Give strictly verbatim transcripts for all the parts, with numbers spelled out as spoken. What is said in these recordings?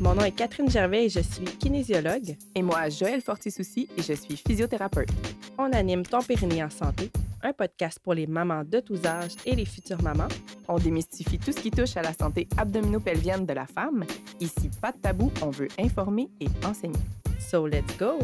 Mon nom est Catherine Gervais et je suis kinésiologue. Et moi, Joëlle Fortisouci et je suis physiothérapeute. On anime Ton Périnée en santé, un podcast pour les mamans de tous âges et les futures mamans. On démystifie tout ce qui touche à la santé abdominopelvienne de la femme. Ici, pas de tabou, on veut informer et enseigner. So let's go!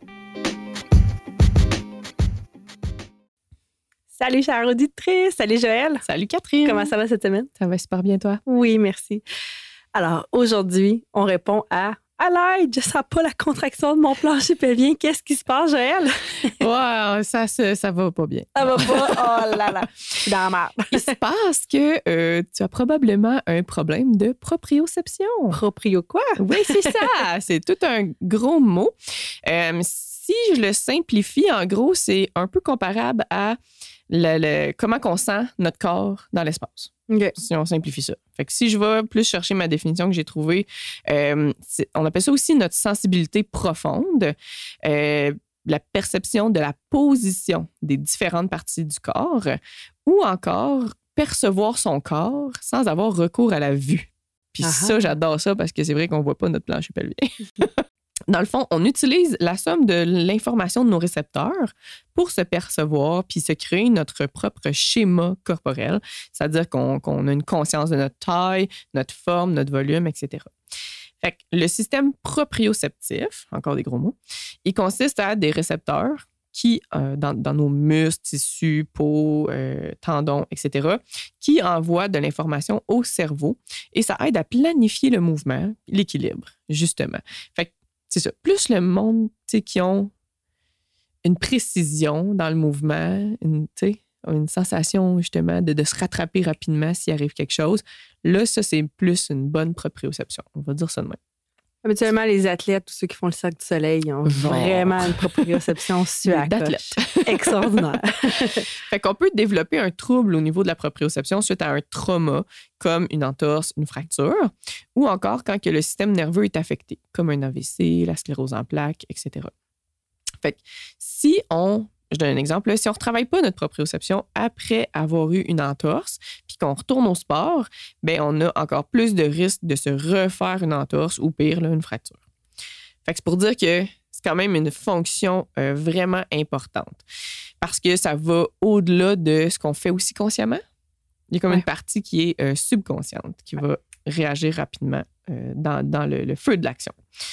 Salut chère auditrice! Salut Joëlle! Salut Catherine! Comment ça va cette semaine? Ça va super bien toi? Oui, merci. Alors aujourd'hui, on répond à « À l'aide, je sens pas la contraction de mon plancher pelvien. Qu'est-ce qui se passe, Joëlle? » Ouais, ça, ça, ça va pas bien. Ça va pas? Oh là là! Je suis dans la merde. Il se passe que euh, tu as probablement un problème de proprioception. Proprio quoi? Oui, c'est ça. C'est tout un gros mot. Euh, si je le simplifie, en gros, c'est un peu comparable à le, le, comment on sent notre corps dans l'espace. Okay. Si on simplifie ça. Fait que si je vais plus chercher ma définition que j'ai trouvée, euh, on appelle ça aussi notre sensibilité profonde, euh, la perception de la position des différentes parties du corps ou encore percevoir son corps sans avoir recours à la vue. Puis Aha. Ça, j'adore ça parce que c'est vrai qu'on ne voit pas notre plancher pelvien. Dans le fond, on utilise la somme de l'information de nos récepteurs pour se percevoir puis se créer notre propre schéma corporel, c'est-à-dire qu'on, qu'on a une conscience de notre taille, notre forme, notre volume, et cetera. Fait que le système proprioceptif, encore des gros mots, il consiste à des récepteurs qui, euh, dans, dans nos muscles, tissus, peau, euh, tendons, et cetera, qui envoient de l'information au cerveau et ça aide à planifier le mouvement, l'équilibre, justement. Fait que c'est ça. Plus le monde qui ont une précision dans le mouvement, une, une sensation justement de, de se rattraper rapidement s'il arrive quelque chose, là, ça, c'est plus une bonne proprioception. On va dire ça de même. Habituellement, les athlètes, tous ceux qui font le Cirque du Soleil, ils ont Bon. vraiment une proprioception sur la coche. Extraordinaire. Fait qu'on peut développer un trouble au niveau de la proprioception suite à un trauma, comme une entorse, une fracture, ou encore quand que le système nerveux est affecté, comme un A V C, la sclérose en plaques, et cetera. Fait que si on, je donne un exemple, là, si on ne retravaille pas notre proprioception après avoir eu une entorse, puis qu'on retourne au sport, bien, on a encore plus de risques de se refaire une entorse ou pire, là, une fracture. Fait que c'est pour dire que c'est quand même une fonction euh, vraiment importante parce que ça va au-delà de ce qu'on fait aussi consciemment. Il y a comme ouais. une partie qui est euh, subconsciente, qui va réagir rapidement euh, dans, dans le, le feu de l'action.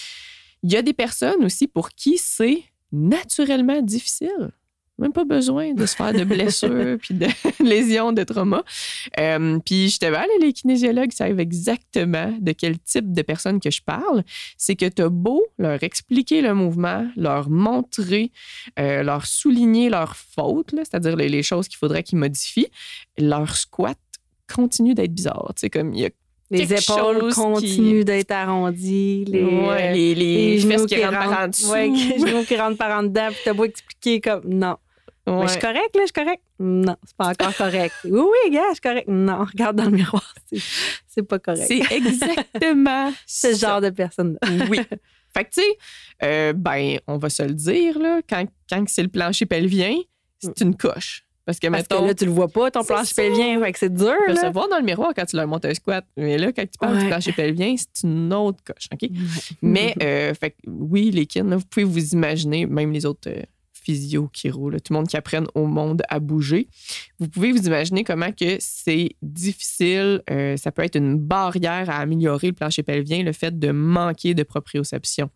Il y a des personnes aussi pour qui c'est naturellement difficile. Même pas besoin de se faire de blessures puis de lésions, de trauma. Euh, puis justement, là, les kinésiologues savent exactement de quel type de personnes que je parle. C'est que tu as beau leur expliquer le mouvement, leur montrer, euh, leur souligner leurs fautes, là, c'est-à-dire les, les choses qu'il faudrait qu'ils modifient, leur squat continue d'être bizarre. Tu sais, comme il y a les épaules continuent qui... d'être arrondies, les, ouais, les, les, les fesses qui, qui rentrent par en dessous. Ouais, les genoux qui rentrent par en dedans, puis t'as beau expliquer comme non. Ouais. Mais je suis correcte, là, je suis correcte. Non, c'est pas encore correct. Oui, oui, gars, je suis correcte. Non, regarde dans le miroir, c'est, c'est pas correct. C'est exactement ce genre de personne-là. Oui. Fait que, tu sais, euh, ben, on va se le dire, là, quand, quand c'est le plancher pelvien, c'est une coche. Parce que, Parce mettons, que là, tu le vois pas, ton plancher ça. pelvien, fait que c'est dur. Tu peux là. se voir dans le miroir quand tu leur montes un squat. Mais là, quand tu parles ouais. du plancher pelvien, c'est une autre coche, OK? Ouais. Mais, euh, fait que, oui, les kin, là, vous pouvez vous imaginer, même les autres... Euh, physio, chiro, là, tout le monde qui apprenne au monde à bouger. Vous pouvez vous imaginer comment que c'est difficile, euh, ça peut être une barrière à améliorer le plancher pelvien, le fait de manquer de proprioception.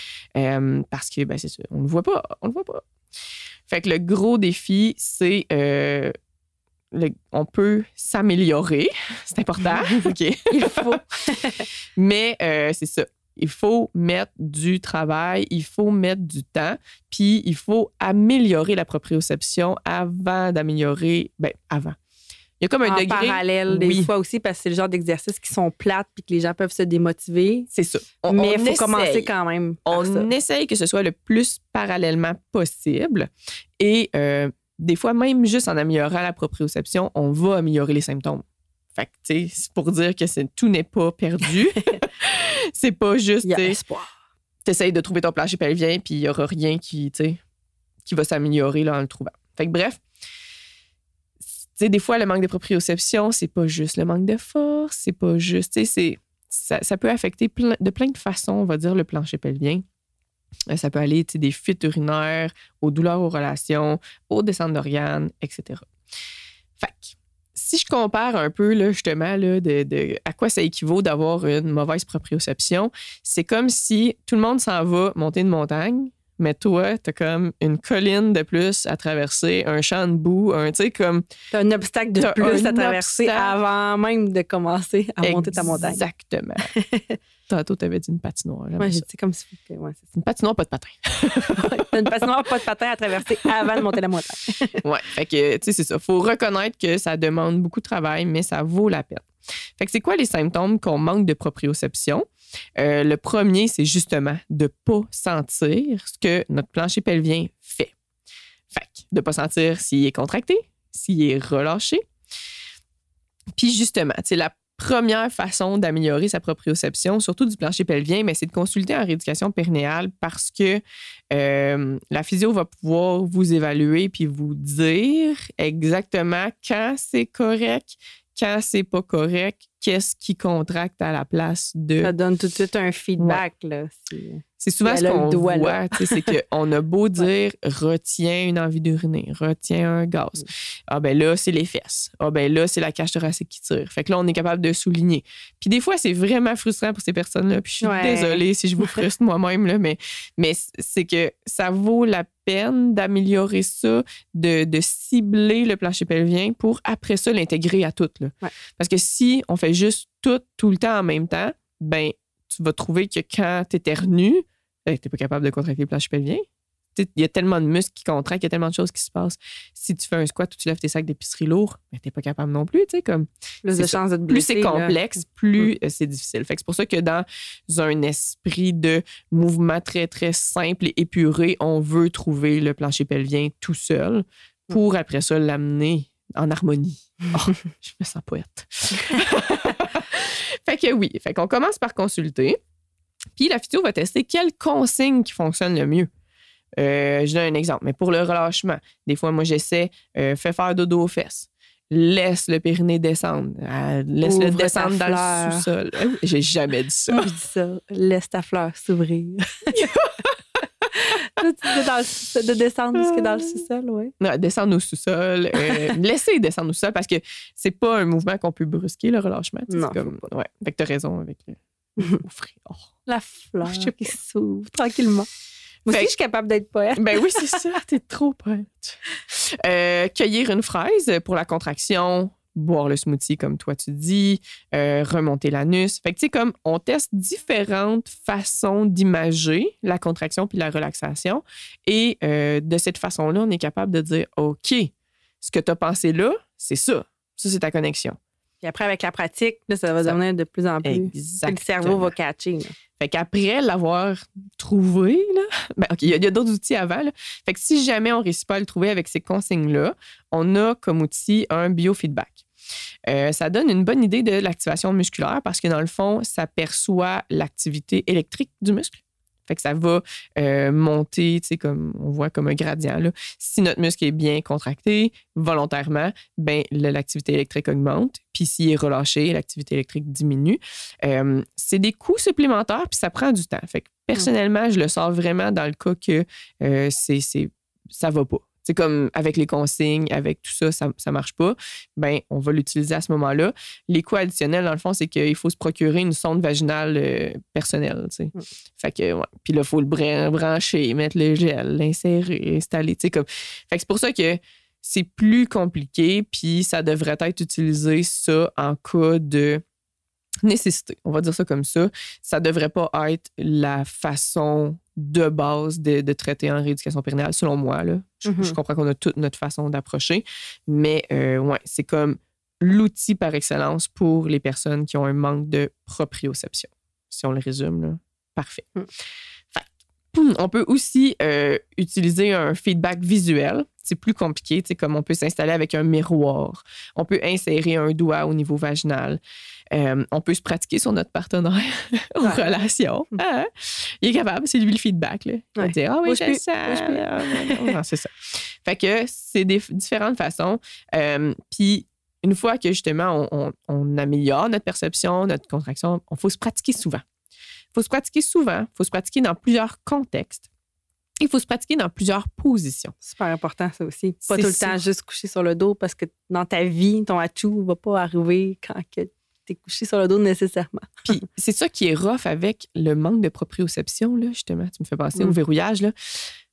Euh, parce que, ben, c'est ça, on ne le voit pas, on le voit pas. Fait que le gros défi, c'est euh, le, on peut s'améliorer, c'est important, OK? Il faut. Mais euh, c'est ça. Il faut mettre du travail, il faut mettre du temps, puis il faut améliorer la proprioception avant d'améliorer... Bien, avant. Il y a comme un en degré... En parallèle, des oui. fois aussi, parce que c'est le genre d'exercices qui sont plates puis que les gens peuvent se démotiver. C'est ça. On, Mais il faut essaye. commencer quand même par On ça. essaye que ce soit le plus parallèlement possible. Et euh, des fois, même juste en améliorant la proprioception, on va améliorer les symptômes. Fait que, tu sais, c'est pour dire que c'est, tout n'est pas perdu. C'est pas juste, tu sais, t'essayes de trouver ton plancher pelvien, puis il n'y aura rien qui, tu sais, qui va s'améliorer là, en le trouvant. Fait que bref, tu sais, des fois, le manque de proprioception, c'est pas juste le manque de force, c'est pas juste, tu sais, c'est, ça, ça peut affecter plein, de plein de façons, on va dire, le plancher pelvien. Ça peut aller des fuites urinaires, aux douleurs aux relations, aux descentes d'organes, et cetera. Fait que, si je compare un peu, là, justement, là, de, de, à quoi ça équivaut d'avoir une mauvaise proprioception, c'est comme si tout le monde s'en va monter une montagne, mais toi, t'as comme une colline de plus à traverser, un champ de boue, un, tu sais, comme... T'as un obstacle de plus à traverser obstacle. Avant même de commencer à monter Exactement. ta montagne. Exactement. Tantôt, t'avais dit une patinoire. Là, ouais, j'ai dit comme si... Ouais, c'est une patinoire, pas de patin. T'as une patinoire, pas de patin à traverser avant de monter la montagne. Ouais, fait que, tu sais, c'est ça. Faut reconnaître que ça demande beaucoup de travail, mais ça vaut la peine. Fait que c'est quoi les symptômes qu'on manque de proprioception? Euh, le premier, c'est justement de ne pas sentir ce que notre plancher pelvien fait. Fait que de ne pas sentir s'il est contracté, s'il est relâché. Puis justement, c'est la première façon d'améliorer sa proprioception, surtout du plancher pelvien, mais c'est de consulter en rééducation périnéale parce que euh, la physio va pouvoir vous évaluer puis vous dire exactement quand c'est correct, quand c'est pas correct, qu'est-ce qui contracte à la place de... Ça donne tout de suite un feedback. Ouais. Là, si... C'est souvent ce qu'on doigt, voit, c'est qu'on a beau dire ouais. retiens une envie d'uriner, retiens un gaz. Mm. Ah ben là, c'est les fesses. Ah ben là, c'est la cage thoracique qui tire. Fait que là, on est capable de souligner. Puis des fois, c'est vraiment frustrant pour ces personnes-là. Puis je suis ouais. désolée si je vous frustre moi-même, là, mais, mais c'est que ça vaut la peine d'améliorer ça, de, de cibler le plancher pelvien pour après ça l'intégrer à tout. Là. Ouais. Parce que si on fait juste tout, tout le temps en même temps, ben tu vas trouver que quand tu éternues, tu n'es pas capable de contracter le plancher pelvien. Il y a tellement de muscles qui contractent, il y a tellement de choses qui se passent. Si tu fais un squat ou tu lèves tes sacs d'épicerie lourds, ben, tu n'es pas capable non plus. Comme, plus de chances de te blesser. Plus c'est complexe, là. plus mmh. c'est difficile. Fait que c'est pour ça que dans un esprit de mouvement très, très simple et épuré, on veut trouver le plancher pelvien tout seul pour mmh. après ça l'amener en harmonie. Oh, je me sens poète. Fait que oui, fait qu'on commence par consulter. Puis la physio va tester quelle consigne qui fonctionne le mieux. Euh, je donne un exemple, mais pour le relâchement, des fois, moi, j'essaie, euh, fais faire dodo aux fesses. Laisse le périnée descendre. Euh, Laisse-le Ouvre descendre dans fleur. Le sous-sol. Euh, j'ai jamais dit ça. Moi, je dis ça. Laisse ta fleur s'ouvrir. Là, tu dis dans le, de descendre jusqu'à dans le sous-sol, oui. Non, descendre au sous-sol. Euh, laisser descendre au sous-sol parce que c'est pas un mouvement qu'on peut brusquer, le relâchement. Non, c'est comme, ouais. Fait que t'as raison avec le... Oh. La fleur qui s'ouvre tranquillement. Moi aussi, je suis capable d'être poète. Ben oui, c'est ça. T'es trop poète. Euh, cueillir une fraise pour la contraction, boire le smoothie comme toi tu dis, euh, remonter l'anus. Fait que tu sais, comme on teste différentes façons d'imager la contraction puis la relaxation. Et euh, de cette façon-là, on est capable de dire, OK, ce que tu as pensé là, c'est ça. Ça, c'est ta connexion. Puis après, avec la pratique, là, ça va ça, devenir de plus en plus. Exactement. Le cerveau va catcher. Là. Fait qu'après l'avoir trouvé, là, ben, OK, il y a, a d'autres outils avant. Là. Fait que si jamais on ne réussit pas à le trouver avec ces consignes-là, on a comme outil un biofeedback. Euh, ça donne une bonne idée de l'activation musculaire parce que dans le fond, ça perçoit l'activité électrique du muscle. Fait que ça va euh, monter, tu sais, comme on voit comme un gradient. Là. Si notre muscle est bien contracté volontairement, ben l'activité électrique augmente. Puis s'il est relâché, l'activité électrique diminue. Euh, c'est des coûts supplémentaires, puis ça prend du temps. Fait que personnellement, je le sors vraiment dans le cas que euh, c'est, c'est, ça va pas. C'est comme avec les consignes, avec tout ça, ça ne marche pas. Ben, on va l'utiliser à ce moment-là. Les coûts additionnels, dans le fond, c'est qu'il faut se procurer une sonde vaginale euh, personnelle. Tu sais. Mm. Fait que, ouais. Puis là, il faut le brancher, mettre le gel, l'insérer, installer. Tu sais, comme... Fait que c'est pour ça que c'est plus compliqué, puis ça devrait être utilisé, ça, en cas de nécessité. On va dire ça comme ça. Ça ne devrait pas être la façon de base de, de traiter en rééducation périnéale, selon moi. Là. Je, mm-hmm. je comprends qu'on a toute notre façon d'approcher, mais euh, ouais, c'est comme l'outil par excellence pour les personnes qui ont un manque de proprioception. Si on le résume, là, parfait. Mm. Fait, on peut aussi euh, utiliser un feedback visuel. C'est plus compliqué, comme on peut s'installer avec un miroir. On peut insérer un doigt au niveau vaginal. Euh, on peut se pratiquer sur notre partenaire aux ouais. relations. Ah, il est capable, c'est lui le feedback. Là. Il va ouais. dire, ah oui, j'ai ça. Ah, non, non, c'est ça. Fait que c'est des différentes façons. Euh, Puis, une fois que justement on, on, on améliore notre perception, notre contraction, il faut se pratiquer souvent. Il faut se pratiquer souvent, il faut se pratiquer dans plusieurs contextes. Il faut se pratiquer dans plusieurs positions. Super important, ça aussi. Pas C'est tout le ça. temps juste coucher sur le dos parce que dans ta vie, ton atout ne va pas arriver quand tu es couché sur le dos nécessairement. Puis c'est ça qui est rough avec le manque de proprioception, là, justement. Tu me fais penser Mm. au verrouillage. Là.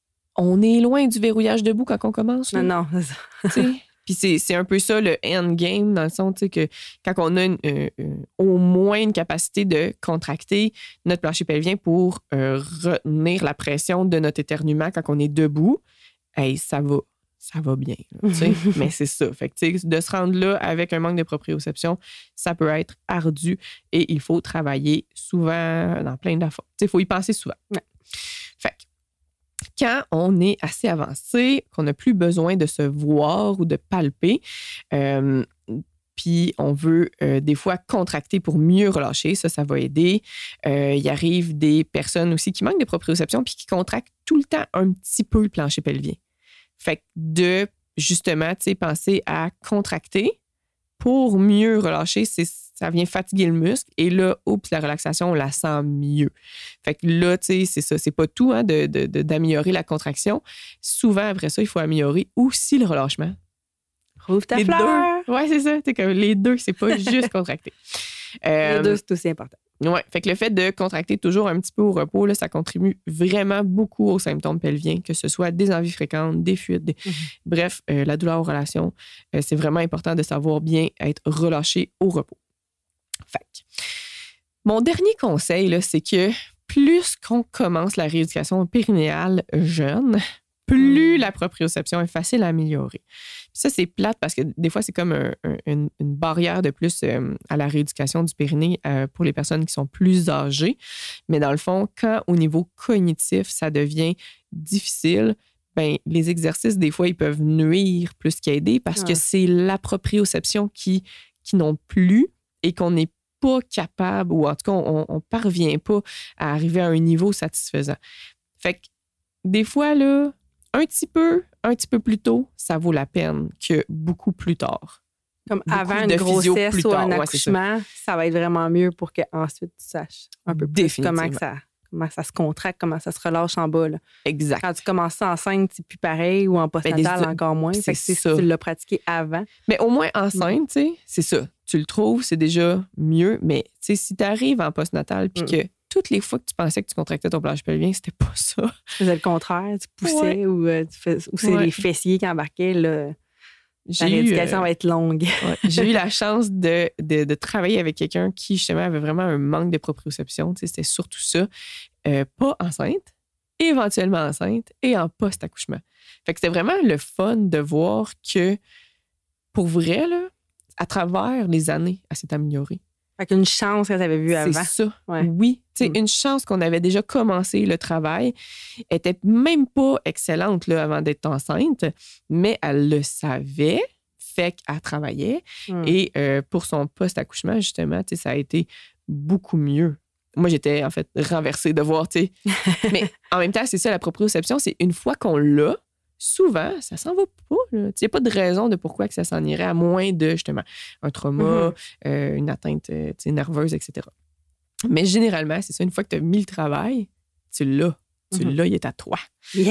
On est loin du verrouillage debout quand on commence. Là. Non, non, c'est ça. Tu sais. Puis c'est, c'est un peu ça le endgame, dans le sens tu sais, que quand on a une, euh, euh, au moins une capacité de contracter notre plancher pelvien pour euh, retenir la pression de notre éternuement quand on est debout, hey, ça va. Ça va bien. Là, tu sais. Mais c'est ça. Fait que, tu sais, de se rendre là avec un manque de proprioception, ça peut être ardu et il faut travailler souvent dans plein d'affaires. Il faut y penser souvent. Ouais. Fait que, quand on est assez avancé, qu'on n'a plus besoin de se voir ou de palper, euh, puis on veut euh, des fois contracter pour mieux relâcher, ça, ça va aider. Euh, il arrive des personnes aussi qui manquent de proprioception puis qui contractent tout le temps un petit peu le plancher pelvien. Fait que de, justement, tu sais, penser à contracter pour mieux relâcher, c'est, ça vient fatiguer le muscle. Et là, oups, la relaxation, on la sent mieux. Fait que là, tu sais, c'est ça. C'est pas tout hein, de, de, de, d'améliorer la contraction. Souvent, après ça, il faut améliorer aussi le relâchement. Rouvre ta les fleur! deux. Ouais, c'est ça. T'es comme les deux, c'est pas juste contracter. Euh, les deux, c'est aussi important. Oui, fait que le fait de contracter toujours un petit peu au repos, là, ça contribue vraiment beaucoup aux symptômes pelviens, que ce soit des envies fréquentes, des fuites, des... Mm-hmm. bref, euh, la douleur aux relations. Euh, c'est vraiment important de savoir bien être relâché au repos. Fait que, mon dernier conseil, là, c'est que plus qu'on commence la rééducation périnéale jeune, plus la proprioception est facile à améliorer. Puis ça, c'est plate parce que des fois, c'est comme un, un, une, une barrière de plus euh, à la rééducation du périnée euh, pour les personnes qui sont plus âgées. Mais dans le fond, quand au niveau cognitif, ça devient difficile, ben, les exercices, des fois, ils peuvent nuire plus qu'aider parce ouais. que c'est la proprioception qui, qui n'ont plus et qu'on n'est pas capable, ou en tout cas, on ne parvient pas à arriver à un niveau satisfaisant. Fait que des fois, là, un petit peu, un petit peu plus tôt, ça vaut la peine que beaucoup plus tard. Comme beaucoup avant une grossesse ou un accouchement, ouais, ça. ça va être vraiment mieux pour qu'ensuite tu saches un peu plus comment, que ça, comment ça se contracte, comment ça se relâche en bas. Là. Exact. Quand tu commences enceinte, c'est plus pareil, ou en postnatal, ben, encore moins. C'est fait que ça. Si tu l'as pratiqué avant. Mais au moins enceinte, mm. tu sais, c'est ça. Tu le trouves, c'est déjà mieux. Mais si tu arrives en postnatal puis mm. que toutes les fois que tu pensais que tu contractais ton plancher pelvien, c'était pas ça. Tu faisais le contraire, tu poussais ouais. ou, euh, tu fais, ou c'est ouais. les fessiers qui embarquaient. Là. La rééducation euh, va être longue. Ouais. J'ai eu la chance de, de, de travailler avec quelqu'un qui, justement, avait vraiment un manque de proprioception. Tu sais, c'était surtout ça. Euh, pas enceinte, éventuellement enceinte et en post-accouchement. Fait que c'était vraiment le fun de voir que, pour vrai, là, à travers les années, elle s'est améliorée. Fait qu'une chance que tu avais vu avant. C'est ça. Ouais. Oui. Tu sais, mm. une chance qu'on avait déjà commencé le travail. Elle était même pas excellente là, avant d'être enceinte, mais elle le savait, fait qu'elle travaillait. Mm. Et euh, pour son post-accouchement, justement, tu sais, ça a été beaucoup mieux. Moi, j'étais en fait renversée de voir, tu sais. Mais en même temps, c'est ça, la proprioception, c'est une fois qu'on l'a, souvent, ça s'en va pas. Il n'y a pas de raison de pourquoi que ça s'en irait, à moins de, justement, un trauma, mm-hmm. euh, une atteinte euh, nerveuse, et cetera. Mais généralement, c'est ça, une fois que tu as mis le travail, tu l'as. Tu mm-hmm. l'as, il est à toi. Yeah!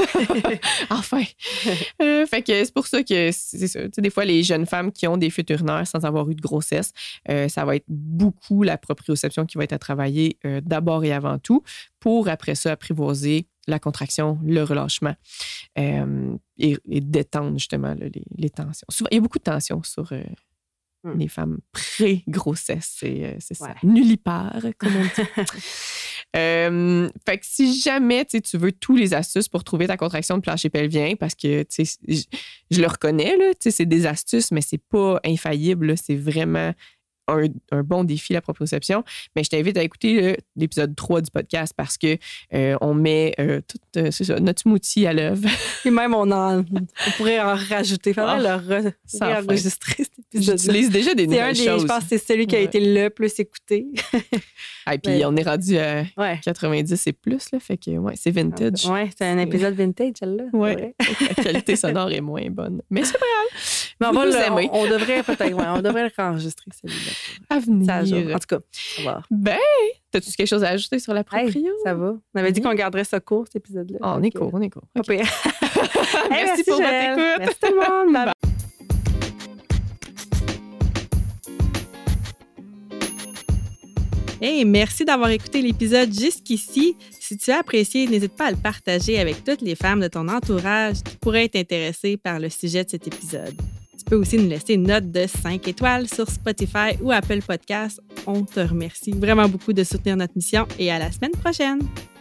Enfin! euh, fait que c'est pour ça que, c'est ça, tu sais, des fois, les jeunes femmes qui ont des fuites urinaires sans avoir eu de grossesse, euh, ça va être beaucoup la proprioception qui va être à travailler euh, d'abord et avant tout, pour après ça apprivoiser la contraction, le relâchement euh, et, et détendre justement là, les, les tensions. Souvent, il y a beaucoup de tensions sur euh, mm. les femmes pré-grossesse. C'est, euh, c'est ouais. ça. Nullipare, comme on dit. euh, fait que si jamais tu veux tous les astuces pour trouver ta contraction de plancher pelvien, parce que je, je le reconnais, là, c'est des astuces, mais c'est pas infaillible. Là, c'est vraiment Un, un bon défi, la proprioception. Mais je t'invite à écouter le, l'épisode trois du podcast parce que euh, on met euh, tout euh, c'est ça, notre smoothie à l'œuvre. Et même, on, en, on pourrait en rajouter. Il faudrait oh, le re, réenregistrer cet épisode. J'utilise déjà des nouvelles des, choses. Je pense que c'est celui qui a ouais. été le plus écouté. Et puis, ouais. on est rendu à ouais. quatre-vingt-dix et plus. Là, fait que, ouais, c'est vintage. Oui, c'est un épisode vintage, celle-là. Oui, la qualité sonore est moins bonne. Mais c'est pas grave. Mais on, Vous va nous le, aimez. on, on devrait peut-être, ouais, on devrait le enregistrer celui-là. À venir. Ça, genre, en tout cas, on va voir. Ben, t'as-tu quelque chose à ajouter sur la proprio? Hey, ça va. On avait dit Mhm. qu'on garderait ça court, cet épisode-là. Oh, on Donc, est court, on est court. pas OK. pire. merci, Hey, merci pour Joëlle. votre écoute. Merci tout le monde. Bye. Hey, merci d'avoir écouté l'épisode jusqu'ici. Si tu as apprécié, n'hésite pas à le partager avec toutes les femmes de ton entourage qui pourraient être intéressées par le sujet de cet épisode. Tu peux aussi nous laisser une note de cinq étoiles sur Spotify ou Apple Podcasts. On te remercie vraiment beaucoup de soutenir notre mission et à la semaine prochaine.